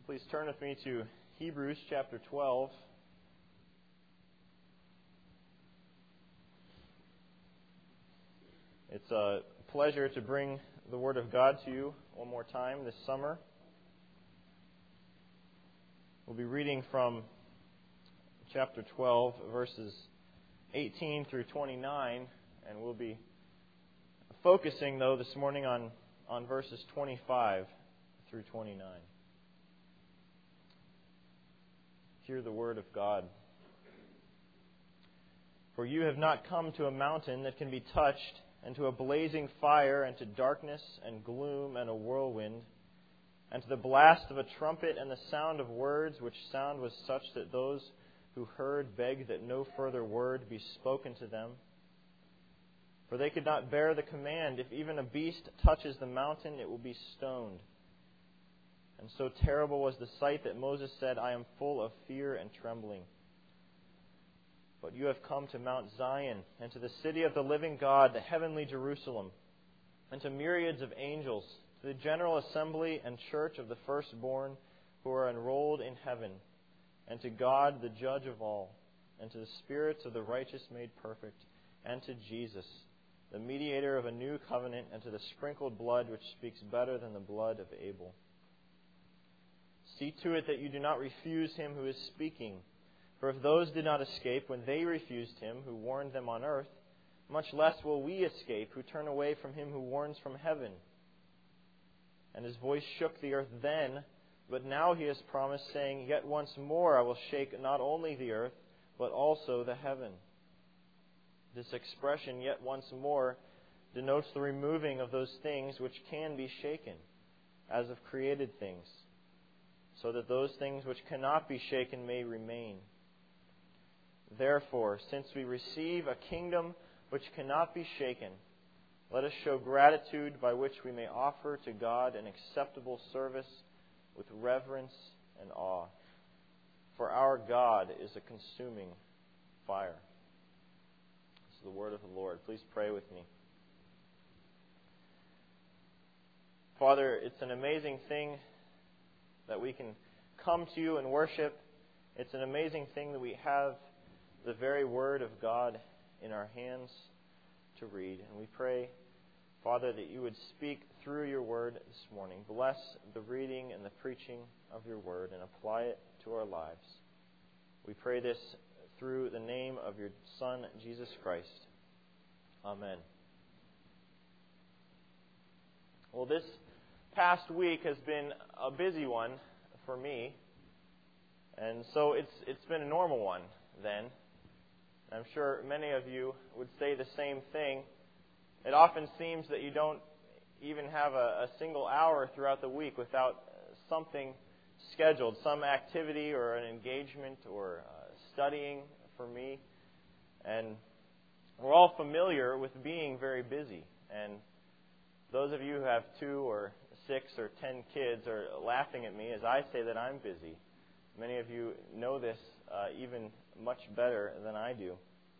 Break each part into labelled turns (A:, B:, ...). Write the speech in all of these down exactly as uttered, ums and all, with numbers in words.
A: Please turn with me to Hebrews chapter twelve. It's a pleasure to bring the Word of God to you one more time this summer. We'll be reading from chapter twelve, verses eighteen through twenty-nine, and we'll be focusing, though, this morning on, on verses twenty-five through twenty-nine. Hear the word of God. For you have not come to a mountain that can be touched, and to a blazing fire, and to darkness and gloom and a whirlwind, and to the blast of a trumpet and the sound of words, which sound was such that those who heard begged that no further word be spoken to them. For they could not bear the command, if even a beast touches the mountain, it will be stoned. And so terrible was the sight that Moses said, I am full of fear and trembling. But you have come to Mount Zion, and to the city of the living God, the heavenly Jerusalem, and to myriads of angels, to the general assembly and church of the firstborn who are enrolled in heaven, and to God, the judge of all, and to the spirits of the righteous made perfect, and to Jesus, the mediator of a new covenant, and to the sprinkled blood which speaks better than the blood of Abel. See to it that you do not refuse him who is speaking. For if those did not escape when they refused him who warned them on earth, much less will we escape who turn away from him who warns from heaven. And his voice shook the earth then, but now he has promised, saying, Yet once more I will shake not only the earth, but also the heaven. This expression, yet once more, denotes the removing of those things which can be shaken, as of created things, so that those things which cannot be shaken may remain. Therefore, since we receive a kingdom which cannot be shaken, let us show gratitude by which we may offer to God an acceptable service with reverence and awe. For our God is a consuming fire. This is the word of the Lord. Please pray with me. Father, it's an amazing thing that we can come to you and worship. It's an amazing thing that we have the very Word of God in our hands to read. And we pray, Father, that you would speak through your Word this morning. Bless the reading and the preaching of your Word and apply it to our lives. We pray this through the name of your Son, Jesus Christ. Amen. Well, this past week has been a busy one for me, and so it's it's been a normal one then. I'm sure many of you would say the same thing. It often seems that you don't even have a, a single hour throughout the week without something scheduled, some activity or an engagement or uh, studying for me. And we're all familiar with being very busy. And those of you who have two or six or ten kids are laughing at me as I say that I'm busy. Many of you know this uh, even much better than I do.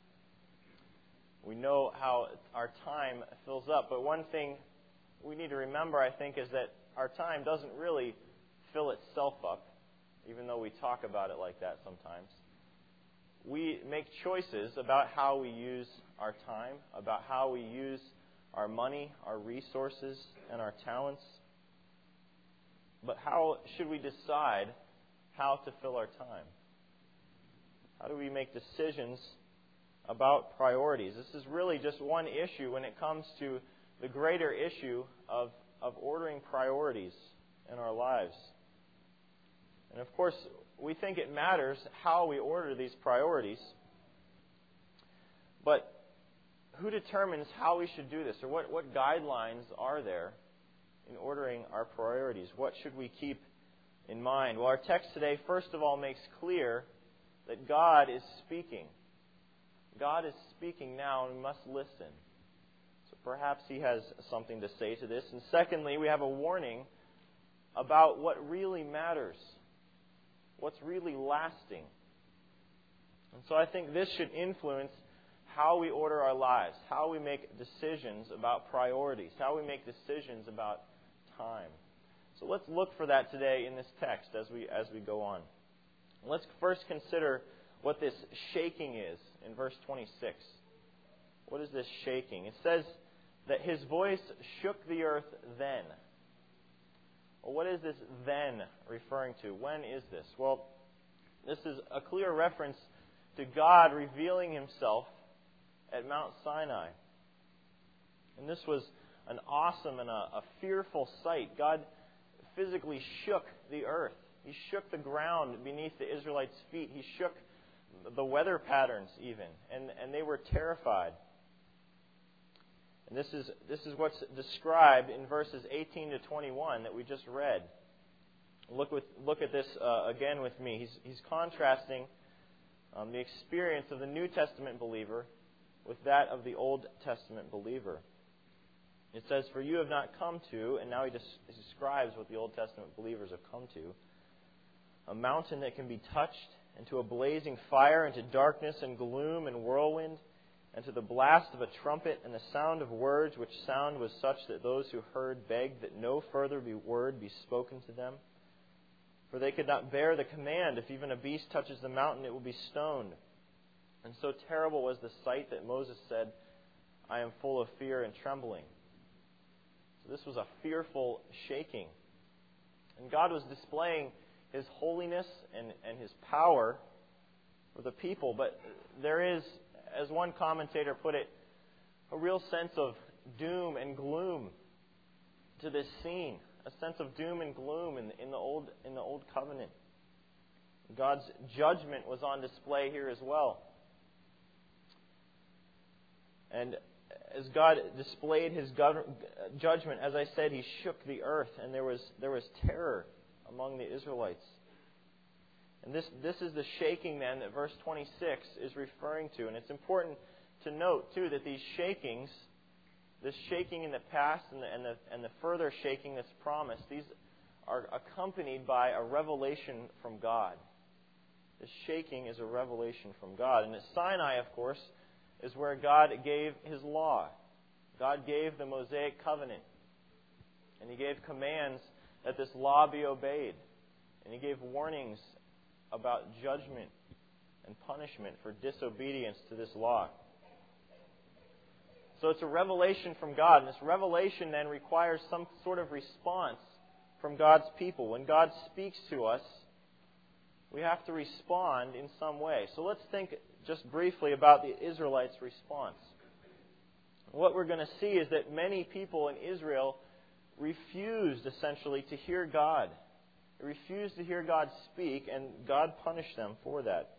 A: We know how our time fills up, but one thing we need to remember, I think, is that our time doesn't really fill itself up, even though we talk about it like that sometimes. We make choices about how we use our time, about how we use our money, our resources, and our talents. But how should we decide how to fill our time? How do we make decisions about priorities? This is really just one issue when it comes to the greater issue of, of ordering priorities in our lives. And of course, we think it matters how we order these priorities. But who determines how we should do this? Or what, what guidelines are there in ordering our priorities? What should we keep in mind? Well, our text today, first of all, makes clear that God is speaking. God is speaking now, and we must listen. So perhaps He has something to say to this. And secondly, we have a warning about what really matters, what's really lasting. And so I think this should influence how we order our lives, how we make decisions about priorities, how we make decisions about time. So let's look for that today in this text as we as we go on. Let's first consider what this shaking is in verse twenty-six. What is this shaking? It says that his voice shook the earth then. Well, what is this then referring to? When is this? Well, this is a clear reference to God revealing himself at Mount Sinai. And this was an awesome and a, a fearful sight. God physically shook the earth. He shook the ground beneath the Israelites' feet. He shook the weather patterns even, and, and they were terrified. And this is this is what's described in verses eighteen to twenty-one that we just read. Look with look at this uh, again with me. He's he's contrasting um, the experience of the New Testament believer with that of the Old Testament believer. It says, "For you have not come to," and now he des- describes what the Old Testament believers have come to, "a mountain that can be touched, and to a blazing fire, and to darkness and gloom and whirlwind, and to the blast of a trumpet and the sound of words, which sound was such that those who heard begged that no further be word be spoken to them. For they could not bear the command, if even a beast touches the mountain, it will be stoned. And so terrible was the sight that Moses said, I am full of fear and trembling." So this was a fearful shaking. And God was displaying His holiness and, and His power for the people. But there is, as one commentator put it, a real sense of doom and gloom to this scene. A sense of doom and gloom in, in the old in the old covenant. God's judgment was on display here as well. And as God displayed His gov- judgment, as I said, He shook the earth, and there was there was terror among the Israelites. And this this is the shaking then that verse twenty-six is referring to. And it's important to note too that these shakings, this shaking in the past and the, and the and the further shaking that's promised, these are accompanied by a revelation from God. This shaking is a revelation from God. And at Sinai, of course, is where God gave His law. God gave the Mosaic covenant. And He gave commands that this law be obeyed. And He gave warnings about judgment and punishment for disobedience to this law. So it's a revelation from God. And this revelation then requires some sort of response from God's people. When God speaks to us, we have to respond in some way. So let's think just briefly about the Israelites' response. What we're going to see is that many people in Israel refused essentially to hear God. They refused to hear God speak, and God punished them for that.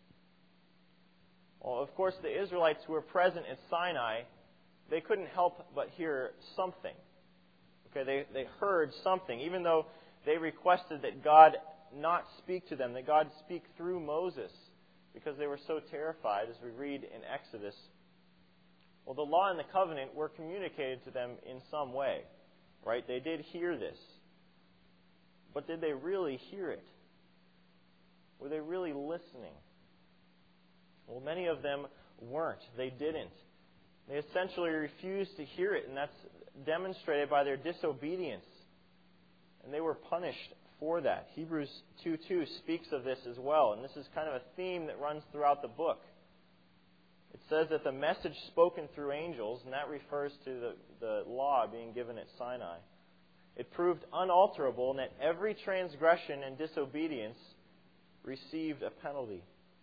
A: Well, of course, the Israelites who were present at Sinai, they couldn't help but hear something. Okay, they, they heard something, even though they requested that God not speak to them, that God speak through Moses, because they were so terrified, as we read in Exodus. Well, the law and the covenant were communicated to them in some way, right? They did hear this. But did they really hear it? Were they really listening? Well, many of them weren't. They didn't. They essentially refused to hear it, and that's demonstrated by their disobedience. And they were punished for that. Hebrews two two speaks of this as well, and this is kind of a theme that runs throughout the book. It says that the message spoken through angels, and that refers to the, the law being given at Sinai, it proved unalterable, and that every transgression and disobedience received a penalty.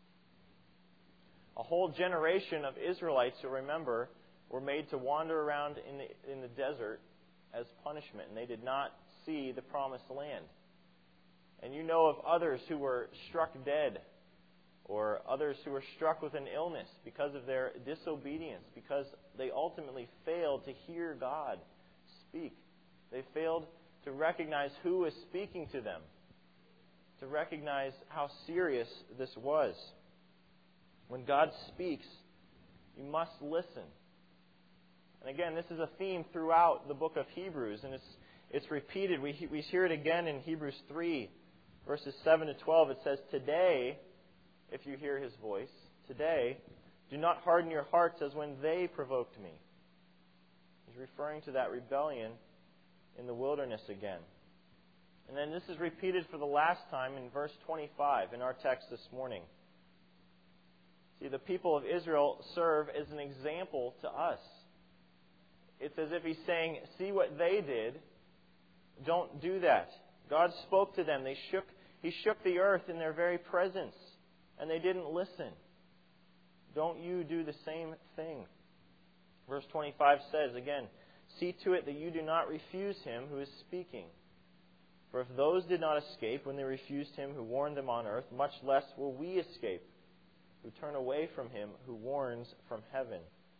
A: A whole generation of Israelites, who remember, were made to wander around in the, in the desert as punishment, and they did not see the promised land. And you know of others who were struck dead, or others who were struck with an illness because of their disobedience, because they ultimately failed to hear God speak. They failed to recognize who was speaking to them, to recognize how serious this was. When God speaks, you must listen. And again, this is a theme throughout the book of Hebrews, and it's it's repeated. We we hear it again in Hebrews three, verses seven to twelve. It says, "Today, if you hear His voice, today, do not harden your hearts as when they provoked me." He's referring to that rebellion in the wilderness again. And then this is repeated for the last time in verse twenty-five in our text this morning. See, the people of Israel serve as an example to us. It's as if he's saying, see what they did, don't do that. God spoke to them. They shook, he shook the earth in their very presence, and they didn't listen. Don't you do the same thing? Verse twenty-five says, again, see to it that you do not refuse him who is speaking. For if those did not escape when they refused him who warned them on earth, much less will we escape, who turn away from him who warns from heaven.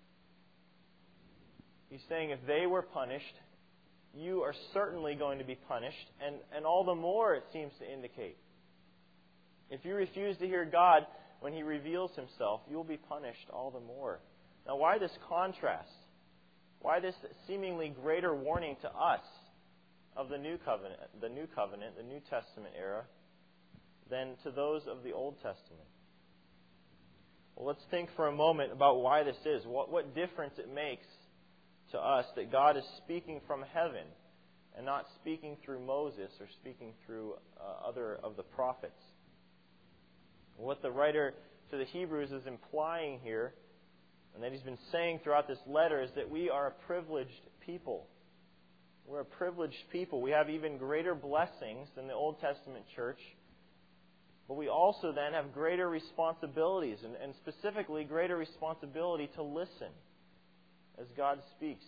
A: He's saying if they were punished, you are certainly going to be punished, and, and all the more it seems to indicate. If you refuse to hear God when he reveals himself, you will be punished all the more. Now, why this contrast? Why this seemingly greater warning to us of the new covenant, the new covenant, the New Testament era, than to those of the Old Testament? Well, let's think for a moment about why this is. What, what difference it makes to us that God is speaking from heaven and not speaking through Moses or speaking through uh, other of the prophets. What the writer to the Hebrews is implying here, and that he's been saying throughout this letter, is that we are a privileged people. We're a privileged people. We have even greater blessings than the Old Testament church, but we also then have greater responsibilities, and, and specifically greater responsibility to listen as God speaks.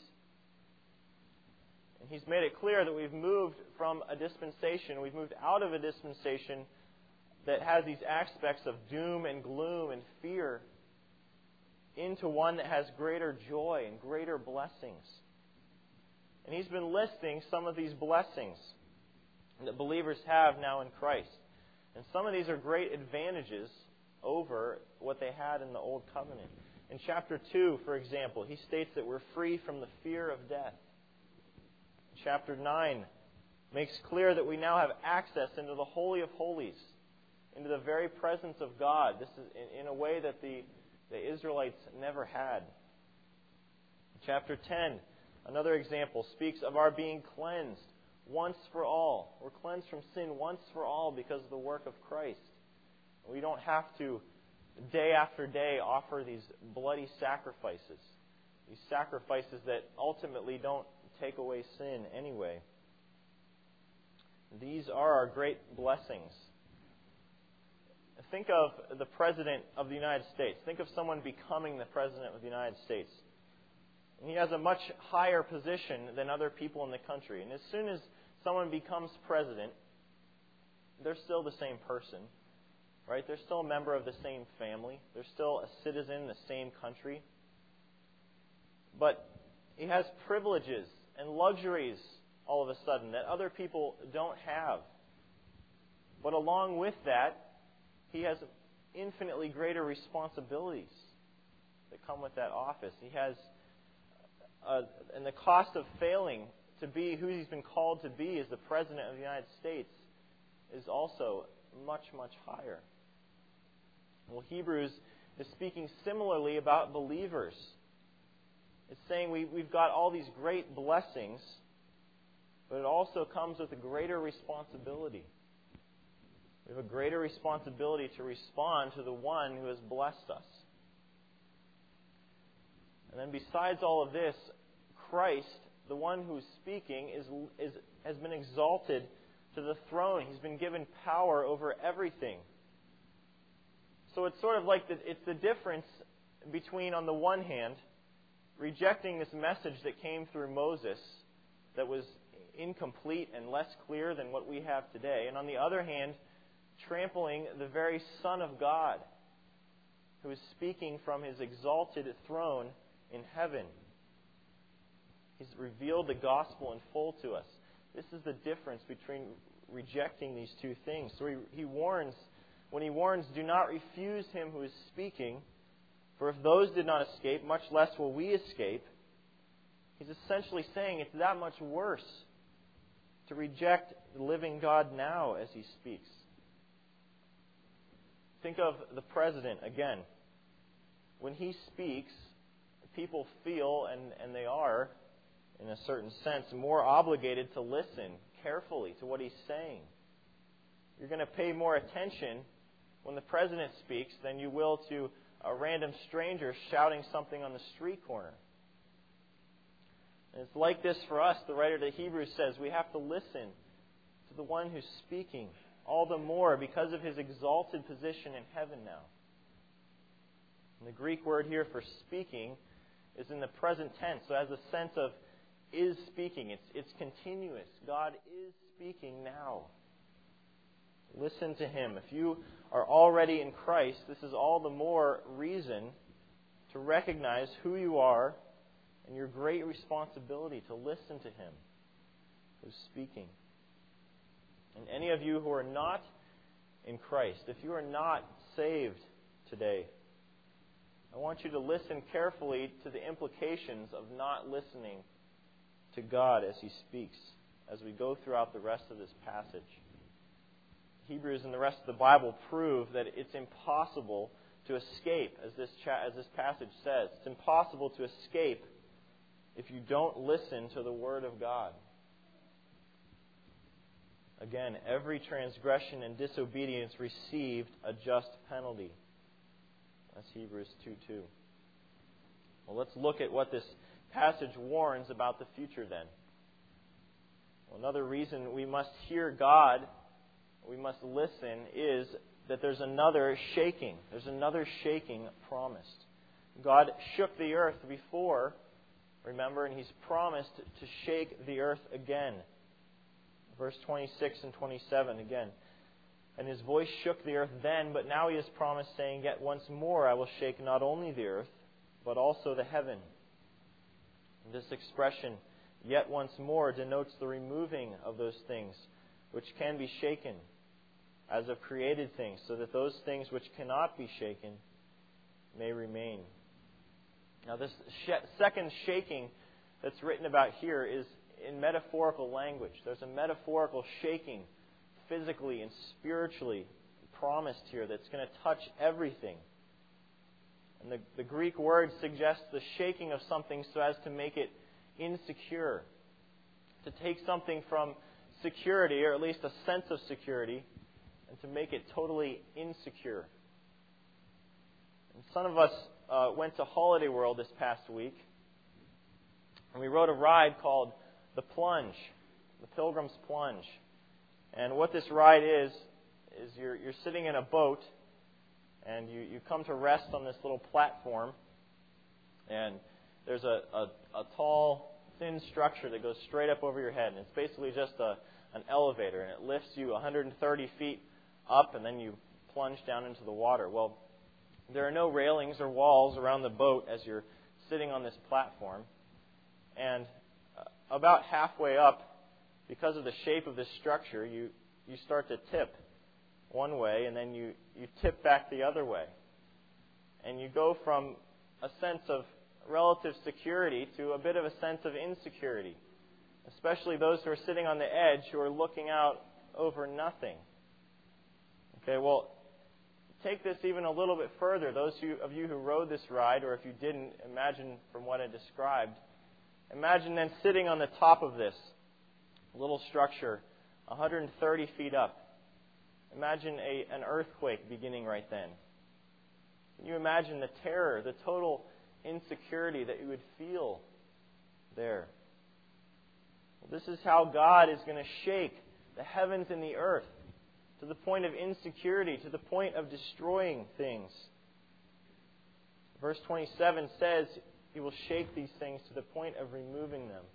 A: And he's made it clear that we've moved from a dispensation, we've moved out of a dispensation that has these aspects of doom and gloom and fear into one that has greater joy and greater blessings. And he's been listing some of these blessings that believers have now in Christ. And some of these are great advantages over what they had in the Old Covenant. In chapter two, for example, he states that we're free from the fear of death. Chapter nine makes clear that we now have access into the Holy of Holies, into the very presence of God. This is in, in a way that the, the Israelites never had. Chapter ten, another example, speaks of our being cleansed once for all. We're cleansed from sin once for all because of the work of Christ. We don't have to, day after day, offer these bloody sacrifices. These sacrifices that ultimately don't take away sin anyway. These are our great blessings. Think of the President of the United States. Think of someone becoming the President of the United States. And he has a much higher position than other people in the country. And as soon as someone becomes president, they're still the same person. Right? They're still a member of the same family. They're still a citizen in the same country. But he has privileges and luxuries all of a sudden that other people don't have. But along with that, he has infinitely greater responsibilities that come with that office. He has, uh, and the cost of failing to be who he's been called to be as the President of the United States is also much, much higher. Well, Hebrews is speaking similarly about believers. It's saying we, we've got all these great blessings, but it also comes with a greater responsibility. We have a greater responsibility to respond to the one who has blessed us. And then besides all of this, Christ, the one who's speaking, is, is, has been exalted to the throne. He's been given power over everything. So it's sort of like the, it's the difference between, on the one hand, rejecting this message that came through Moses that was incomplete and less clear than what we have today, and on the other hand, trampling the very Son of God who is speaking from his exalted throne in heaven. He's revealed the gospel in full to us. This is the difference between rejecting these two things. So he, he warns, when he warns, do not refuse him who is speaking, for if those did not escape, much less will we escape. He's essentially saying it's that much worse to reject the living God now as he speaks. Think of the president again. When he speaks, people feel, and, and they are, in a certain sense, more obligated to listen carefully to what he's saying. You're going to pay more attention when the president speaks than you will to a random stranger shouting something on the street corner. And it's like this for us. The writer to Hebrews says we have to listen to the one who's speaking, all the more because of his exalted position in heaven now. And the Greek word here for speaking is in the present tense, so it has a sense of is speaking. It's, it's continuous. God is speaking now. Listen to him. If you are already in Christ, this is all the more reason to recognize who you are and your great responsibility to listen to him who's speaking. And any of you who are not in Christ, if you are not saved today, I want you to listen carefully to the implications of not listening to God as he speaks as we go throughout the rest of this passage. Hebrews and the rest of the Bible prove that it's impossible to escape, as this cha- as this passage says. It's impossible to escape if you don't listen to the Word of God. Again, every transgression and disobedience received a just penalty. That's Hebrews two two. Well, let's look at what this passage warns about the future then. Well, another reason we must hear God, we must listen, is that there's another shaking. There's another shaking promised. God shook the earth before, remember, and he's promised to shake the earth again. Verse twenty-six and twenty-seven again. And his voice shook the earth then, but now he has promised, saying, yet once more I will shake not only the earth, but also the heaven. And this expression, yet once more, denotes the removing of those things which can be shaken, as of created things, so that those things which cannot be shaken may remain. Now this sh- second shaking that's written about here is in metaphorical language. There's a metaphorical shaking, physically and spiritually, promised here that's going to touch everything. And the, the Greek word suggests the shaking of something so as to make it insecure. To take something from security, or at least a sense of security, and to make it totally insecure. And some of us uh, went to Holiday World this past week, and we rode a ride called The Plunge, the Pilgrim's Plunge. And what this ride is, is you're, you're sitting in a boat, and you, you come to rest on this little platform, and there's a, a, a tall, thin structure that goes straight up over your head, and it's basically just a, an elevator, and it lifts you one hundred thirty feet up, and then you plunge down into the water. Well, there are no railings or walls around the boat as you're sitting on this platform, and about halfway up, because of the shape of this structure, you, you start to tip one way, and then you, you tip back the other way. And you go from a sense of relative security to a bit of a sense of insecurity, especially those who are sitting on the edge who are looking out over nothing. Okay, well, take this even a little bit further. Those who, of you who rode this ride, or if you didn't, imagine from what I described, imagine then sitting on the top of this little structure, one hundred thirty feet up. Imagine a, an earthquake beginning right then. Can you imagine the terror, the total insecurity that you would feel there? Well, this is how God is going to shake the heavens and the earth to the point of insecurity, to the point of destroying things. Verse twenty-seven says he will shake these things to the point of removing them.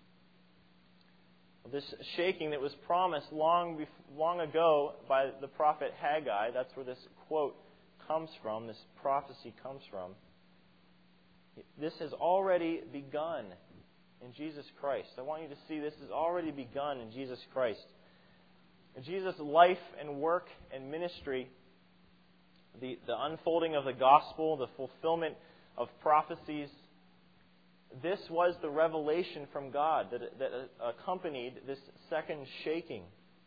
A: This shaking that was promised long long ago by the prophet Haggai, that's where this quote comes from, this prophecy comes from. This has already begun in Jesus Christ. I want you to see this has already begun in Jesus Christ. In Jesus' life and work and ministry, the, the unfolding of the gospel, the fulfillment of prophecies, this was the revelation from God that, that accompanied this second shaking.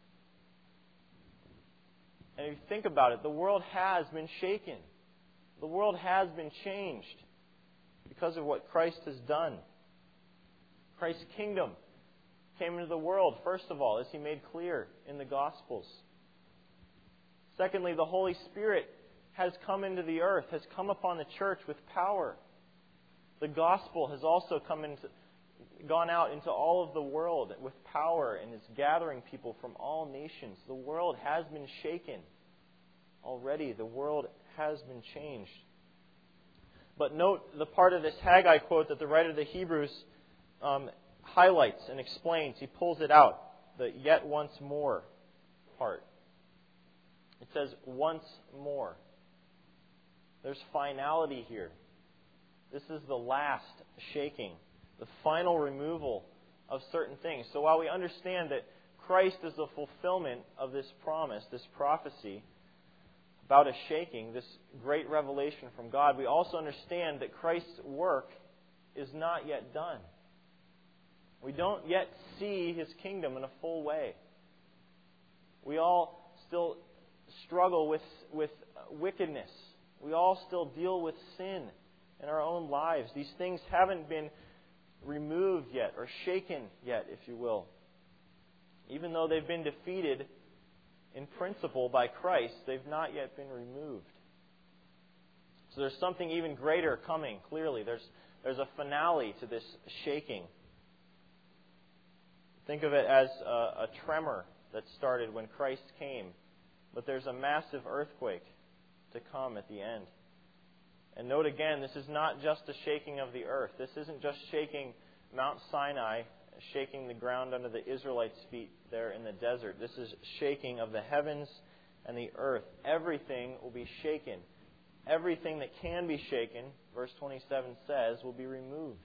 A: And if you think about it, the world has been shaken. The world has been changed because of what Christ has done. Christ's kingdom came into the world, first of all, as He made clear in the Gospels. Secondly, the Holy Spirit has come into the earth, has come upon the church with power. The Gospel has also come into, gone out into all of the world with power and is gathering people from all nations. The world has been shaken already. The world has been changed. But note the part of this Haggai quote that the writer of the Hebrews um, highlights and explains. He pulls it out, the yet once more part. It says, once more. There's finality here. This is the last shaking, the final removal of certain things. So while we understand that Christ is the fulfillment of this promise, this prophecy about a shaking, this great revelation from God, we also understand that Christ's work is not yet done. We don't yet see His kingdom in a full way. We all still struggle with, with wickedness. We all still deal with sin in our own lives. These things haven't been removed yet, or shaken yet, if you will. Even though they've been defeated in principle by Christ, they've not yet been removed. So there's something even greater coming, clearly. There's, there's a finale to this shaking. Think of it as a, a tremor that started when Christ came. But there's a massive earthquake to come at the end. And note again, this is not just a shaking of the earth. This isn't just shaking Mount Sinai, shaking the ground under the Israelites' feet there in the desert. This is shaking of the heavens and the earth. Everything will be shaken. Everything that can be shaken, verse twenty-seven says, will be removed.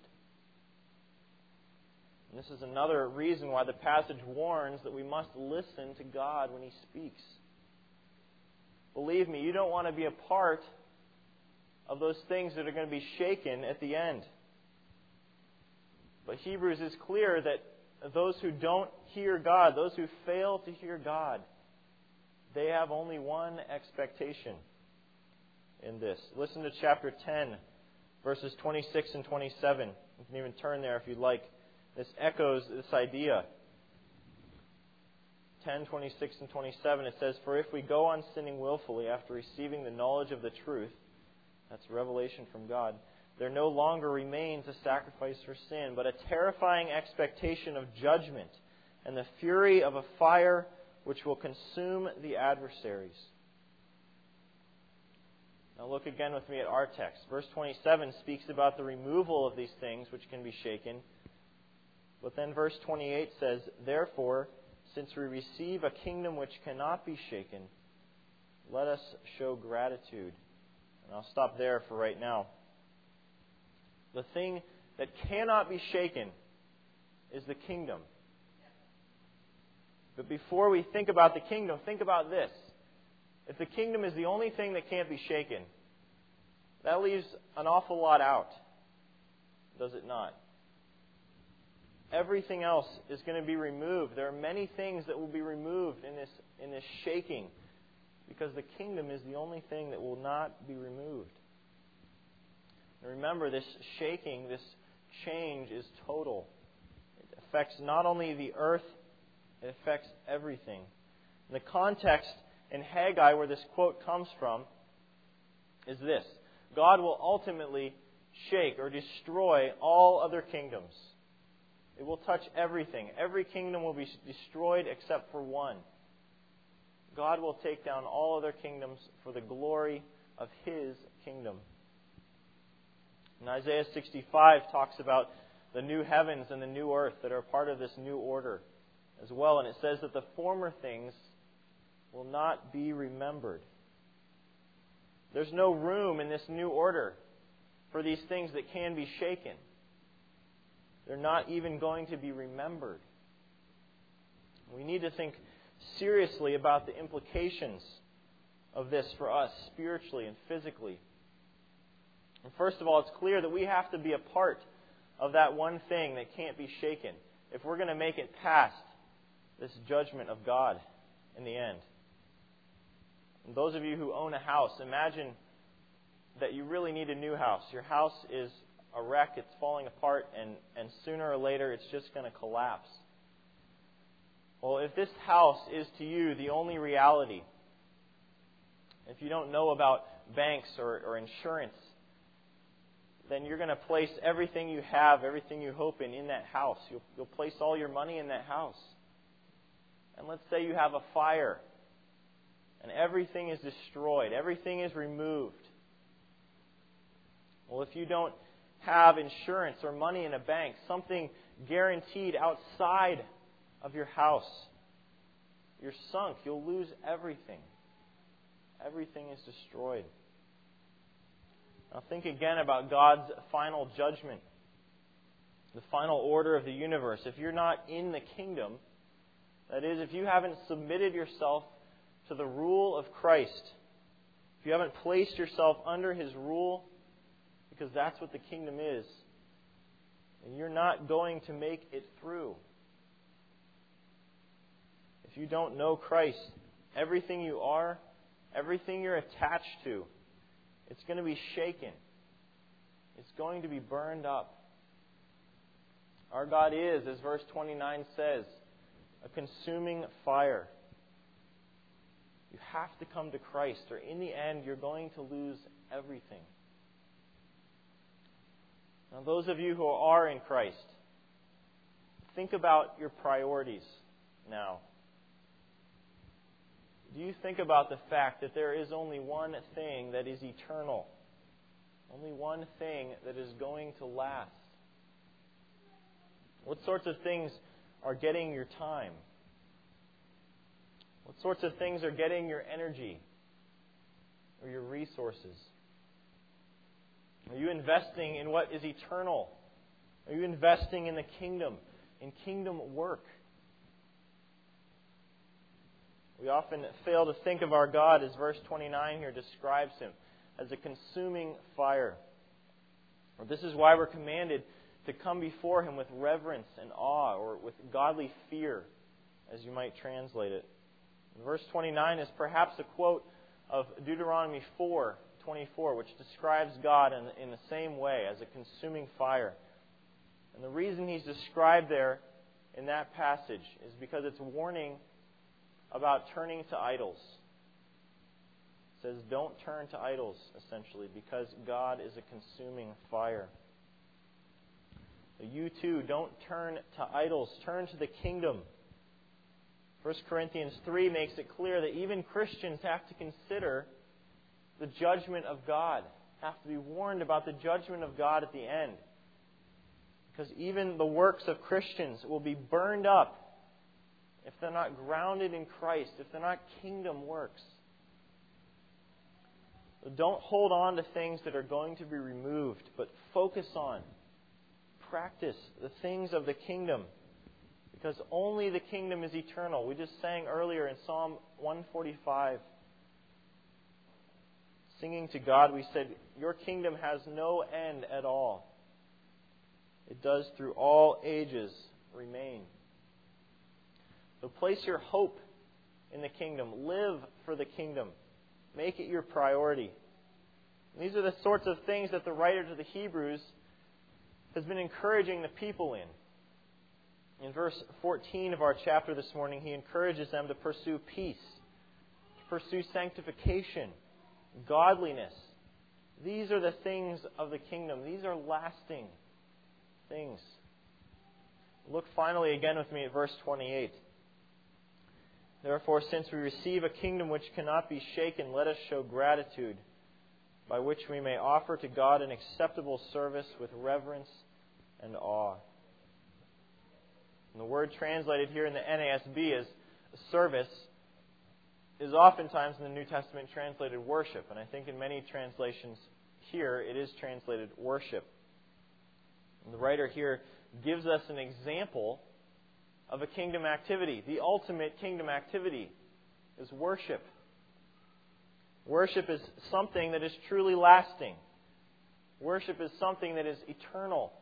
A: And this is another reason why the passage warns that we must listen to God when He speaks. Believe me, you don't want to be a part of those things that are going to be shaken at the end. But Hebrews is clear that those who don't hear God, those who fail to hear God, they have only one expectation in this. Listen to chapter ten, verses twenty-six and twenty-seven. You can even turn there if you'd like. This echoes this idea. ten, twenty-six and twenty-seven, it says, "For if we go on sinning willfully after receiving the knowledge of the truth," that's revelation from God, "there no longer remains a sacrifice for sin, but a terrifying expectation of judgment and the fury of a fire which will consume the adversaries." Now look again with me at our text. Verse twenty-seven speaks about the removal of these things which can be shaken. But then verse twenty-eight says, "Therefore, since we receive a kingdom which cannot be shaken, let us show gratitude." And I'll stop there for right now. The thing that cannot be shaken is the kingdom. But before we think about the kingdom, think about this. If the kingdom is the only thing that can't be shaken, that leaves an awful lot out, does it not? Everything else is going to be removed. There are many things that will be removed in this, in this shaking, because the kingdom is the only thing that will not be removed. And remember, this shaking, this change is total. It affects not only the earth, it affects everything. And the context in Haggai where this quote comes from is this: God will ultimately shake or destroy all other kingdoms. It will touch everything. Every kingdom will be destroyed except for one. God will take down all other kingdoms for the glory of His kingdom. And Isaiah sixty-five talks about the new heavens and the new earth that are part of this new order as well. And it says that the former things will not be remembered. There's no room in this new order for these things that can be shaken. They're not even going to be remembered. We need to think seriously about the implications of this for us spiritually and physically. And first of all, it's clear that we have to be a part of that one thing that can't be shaken if we're going to make it past this judgment of God in the end. And those of you who own a house, imagine that you really need a new house. Your house is a wreck, it's falling apart, and, and sooner or later it's just going to collapse. Well, if this house is to you the only reality, if you don't know about banks or, or insurance, then you're going to place everything you have, everything you hope in, in that house. You'll, you'll place all your money in that house. And let's say you have a fire, and everything is destroyed, everything is removed. Well, if you don't have insurance or money in a bank, something guaranteed outside of your house, you're sunk. You'll lose everything. Everything is destroyed. Now think again about God's final judgment, the final order of the universe. If you're not in the kingdom, that is, if you haven't submitted yourself to the rule of Christ, if you haven't placed yourself under His rule, because that's what the kingdom is, and you're not going to make it through. If you don't know Christ, everything you are, everything you're attached to, it's going to be shaken. It's going to be burned up. Our God is, as verse twenty-nine says, a consuming fire. You have to come to Christ, or in the end, you're going to lose everything. Now, those of you who are in Christ, think about your priorities now. Do you think about the fact that there is only one thing that is eternal? Only one thing that is going to last? What sorts of things are getting your time? What sorts of things are getting your energy or your resources? Are you investing in what is eternal? Are you investing in the kingdom, in kingdom work? We often fail to think of our God, as verse twenty-nine here describes Him, as a consuming fire. This is why we're commanded to come before Him with reverence and awe, or with godly fear, as you might translate it. Verse twenty-nine is perhaps a quote of Deuteronomy four twenty-four, which describes God in, in the same way, as a consuming fire. And the reason He's described there in that passage is because it's warning about turning to idols. It says, don't turn to idols, essentially, because God is a consuming fire. So you too, don't turn to idols. Turn to the kingdom. First Corinthians three makes it clear that even Christians have to consider the judgment of God, have to be warned about the judgment of God at the end. Because even the works of Christians will be burned up if they're not grounded in Christ, if they're not kingdom works. So don't hold on to things that are going to be removed, but focus on, practice the things of the kingdom. Because only the kingdom is eternal. We just sang earlier in Psalm one forty-five, singing to God, we said, your kingdom has no end at all. It does through all ages remain. So place your hope in the kingdom. Live for the kingdom. Make it your priority. And these are the sorts of things that the writer to the Hebrews has been encouraging the people in. In verse fourteen of our chapter this morning, he encourages them to pursue peace, to pursue sanctification, godliness. These are the things of the kingdom. These are lasting things. Look finally again with me at verse twenty-eight. Therefore, since we receive a kingdom which cannot be shaken, let us show gratitude, by which we may offer to God an acceptable service with reverence and awe. And the word translated here in the N A S B as service is oftentimes in the New Testament translated worship. And I think in many translations here it is translated worship. And the writer here gives us an example of a kingdom activity. The ultimate kingdom activity is worship. Worship is something that is truly lasting. Worship is something that is eternal.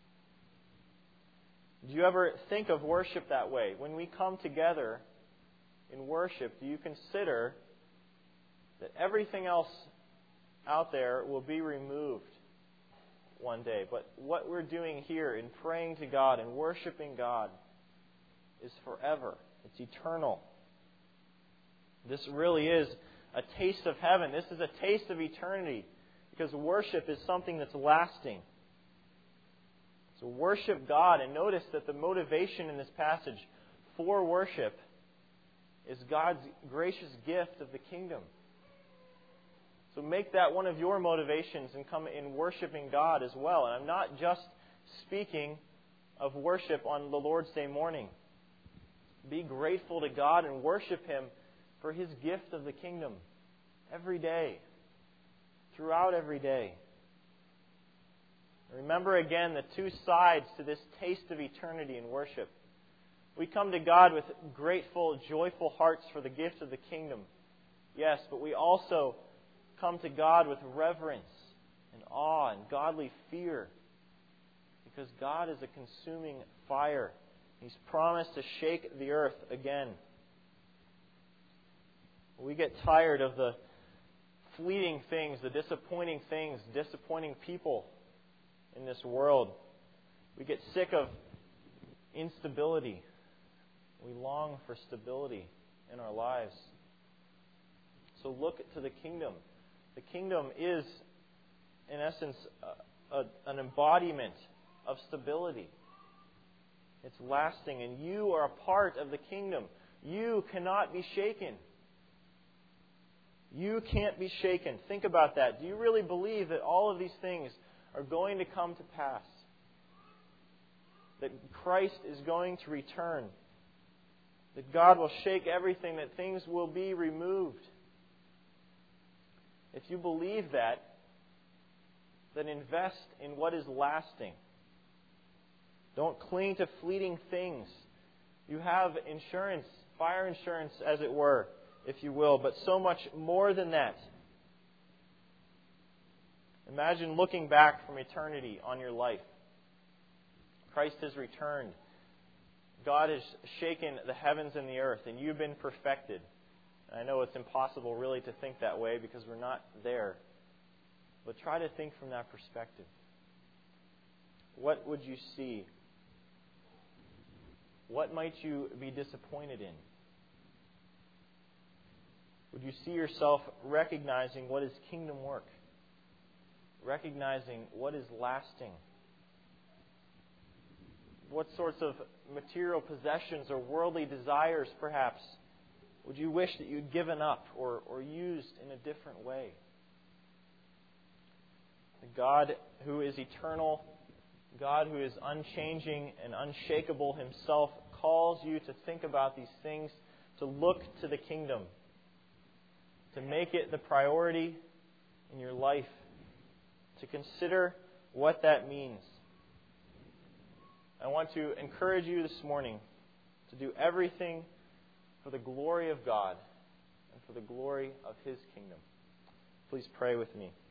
A: Do you ever think of worship that way? When we come together in worship, do you consider that everything else out there will be removed one day? But what we're doing here in praying to God and worshiping God is forever. It's eternal. This really is a taste of heaven. This is a taste of eternity, because worship is something that's lasting. So worship God, and notice that the motivation in this passage for worship is God's gracious gift of the kingdom. So make that one of your motivations in come in worshiping God as well. And I'm not just speaking of worship on the Lord's Day morning. Be grateful to God and worship Him for His gift of the kingdom every day, throughout every day. Remember again the two sides to this taste of eternity in worship. We come to God with grateful, joyful hearts for the gift of the kingdom. Yes, but we also come to God with reverence and awe and godly fear, because God is a consuming fire. He's promised to shake the earth again. We get tired of the fleeting things, the disappointing things, disappointing people in this world. We get sick of instability. We long for stability in our lives. So look to the kingdom. The kingdom is, in essence, a, a, an embodiment of stability. It's lasting, and you are a part of the kingdom. You cannot be shaken. You can't be shaken. Think about that. Do you really believe that all of these things are going to come to pass? That Christ is going to return? That God will shake everything, that things will be removed? If you believe that, then invest in what is lasting. Don't cling to fleeting things. You have insurance, fire insurance as it were, if you will, but so much more than that. Imagine looking back from eternity on your life. Christ has returned. God has shaken the heavens and the earth, and you've been perfected. I know it's impossible really to think that way because we're not there. But try to think from that perspective. What would you see? What might you be disappointed in? Would you see yourself recognizing what is kingdom work? Recognizing what is lasting? What sorts of material possessions or worldly desires, perhaps, would you wish that you'd given up or, or used in a different way? The God who is eternal, God who is unchanging and unshakable Himself, calls you to think about these things, to look to the kingdom, to make it the priority in your life, to consider what that means. I want to encourage you this morning to do everything for the glory of God and for the glory of His kingdom. Please pray with me.